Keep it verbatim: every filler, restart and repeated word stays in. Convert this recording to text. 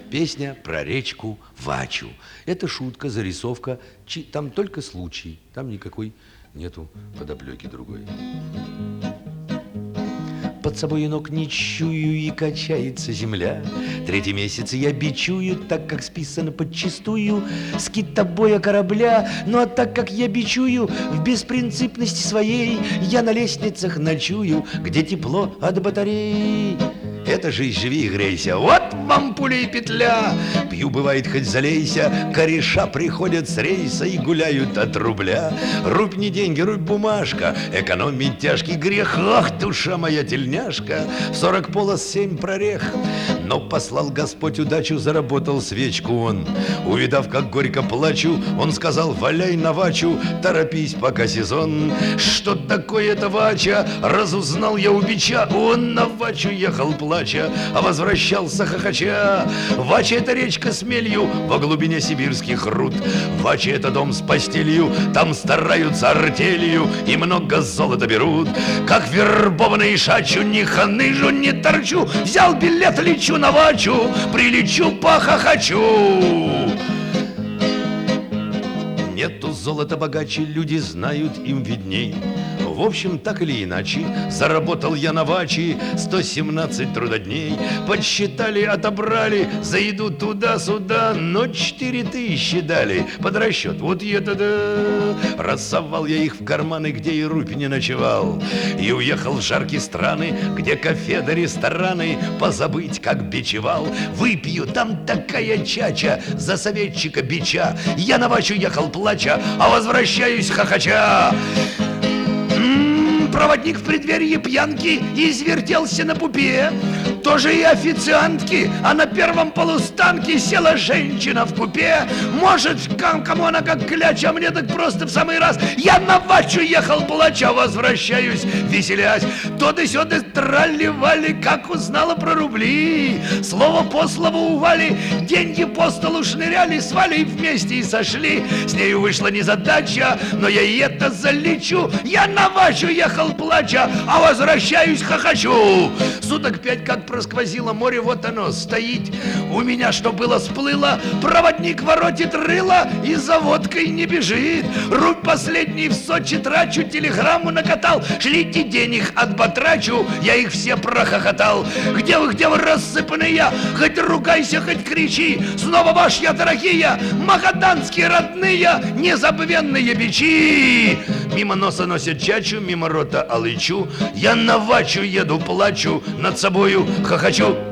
Песня про речку Вачу. Это шутка, зарисовка, чи- там только случай, там никакой нету подоплеки другой. Под собой ног не чую, и качается земля. Третий месяц я бичую, так как списано подчистую с китобоя корабля. Ну а так как я бичую в беспринципности своей, я на лестницах ночую, где тепло от батарей. Это жизнь, живи и грейся, вот вам пуля и петля. Пью, бывает, хоть залейся, кореша приходят с рейса и гуляют от рубля. Рубь не деньги, рубь бумажка, экономить тяжкий грех. Ах, душа моя тельняшка, в сорок полос семь прорех. Но послал Господь удачу, заработал свечку он. Увидав, как горько плачу, он сказал: валяй на Вачу, торопись, пока сезон. Что такое это Вача? Разузнал я у бича. Он на Вачу ехал плача, а возвращался хохоча. Вача — это речка с мелью во глубине сибирских руд. Вача — это дом с постелью, там стараются артелью и много золота берут. Как вербованный шачу, ни ханыжу, не торчу. Взял билет, лечу на Вачу, прилечу, похохочу. Нету золота богаче, люди знают, им видней. В общем, так или иначе, заработал я на Ваче сто семнадцать трудодней. Подсчитали, отобрали за еду туда-сюда, но четыре тысячи дали под расчет. Вот я тогда рассовал я их в карманы, где и рупь не ночевал, и уехал в жаркие страны, где кафе да рестораны, позабыть, как бичевал. Выпью, там такая чача за советчика бича. Я на Вачу ехал плача, а возвращаюсь хохоча. Проводник в преддверии пьянки извертелся на пупе. Тоже и официантки, а на первом полустанке села женщина в купе. Может, кому она как кляч, а мне так просто в самый раз. Я на Вачу ехал плача, возвращаюсь веселясь. То да сё да тралли-вали, как узнала про рубли. Слово по слову у Вали, деньги по столу шныряли, с Валей вместе и сошли. С нею вышла незадача, но я и это залечу. Я на Вачу ехал плача, а возвращаюсь хохочу. Суток пять как просквозило море, вот оно стоит. У меня что было сплыло, проводник воротит рыло и за водкой не бежит. Рубь последний в Сочи трачу, телеграмму накатал. Шлите денег отбатрачу, я их все прохохотал. Где вы, где вы рассыпанные? Хоть ругайся, хоть кричи. Снова ваш я, дорогие, магаданские родные, незабвенные бичи. Мимо носа носят чачу, мимо рота алычу. Я на Вачу еду, плачу, над собою хохочу.